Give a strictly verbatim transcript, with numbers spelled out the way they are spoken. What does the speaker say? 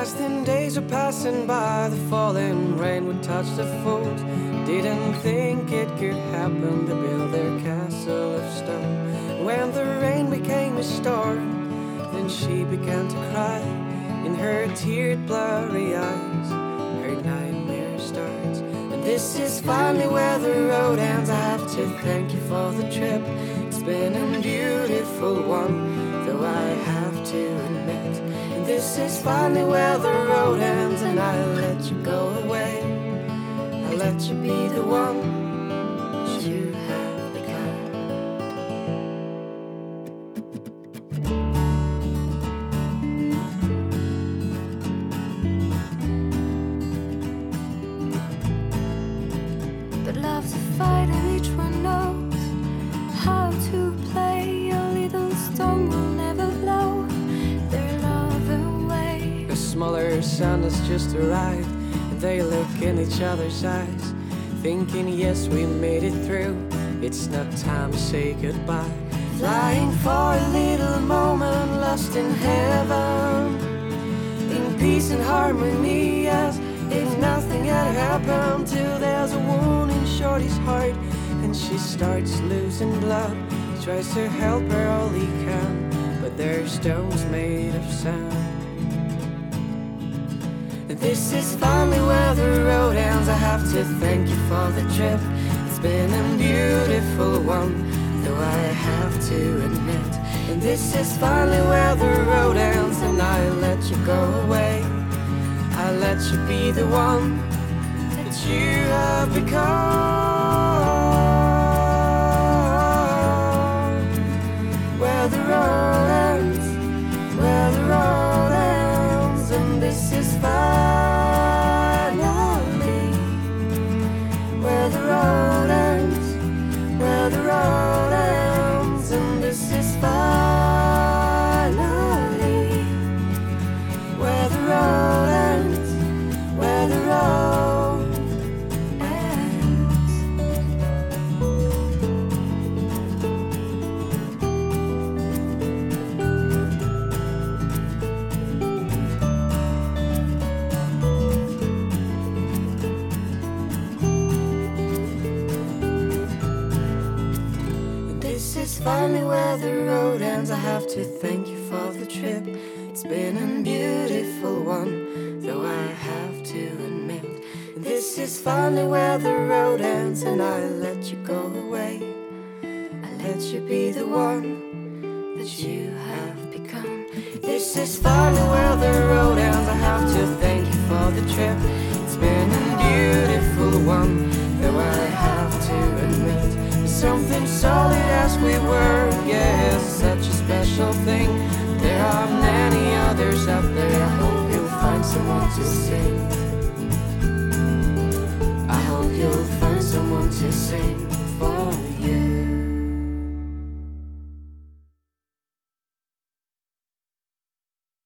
As the days were passing by, the falling rain would touch the folds. Didn't think it could happen to build their castle of stone. When the rain became a storm, then she began to cry. In her teared blurry eyes, her nightmare starts. And this is finally where the road ends. I have to thank you for the trip. It's been a beautiful one, though I have to admit. And this is finally where the road ends, and I let you go away. I let you be the one that you have become. But love's a fight and each one knows how to play. A little storm will never blow their love away. A smaller sun has just arrived, and they look in each other's eyes, thinking yes, we made it through. It's not time to say goodbye. Flying for a little moment, lost in heaven, in peace and harmony, yes. If nothing had happened till there's a wound in Shorty's heart, and she starts losing blood. He tries to help her all he can, but their stones made of sand. And this is finally where the road ends. I have to thank you for the trip. It's been a beautiful one, though I have to admit. And this is finally where the road ends, and I let you go away. I let you be the one that you have become. Where the road ends, where the road ends, and this is finally where the road ends, where the road ends, and this is finally where the road ends, where the road ends. And this is finally where the road ends. I have to thank you for the trip. It's been a beautiful one, though I have to admit. And this is finally where the road ends, and I let you go away. I let you be the one that you have become. This is finally where the road ends. I have to thank you for the trip. It's been a beautiful one, though I have to admit. Something solid as we were, yes, such a special thing. There are many others out there. I hope you'll find someone to sing.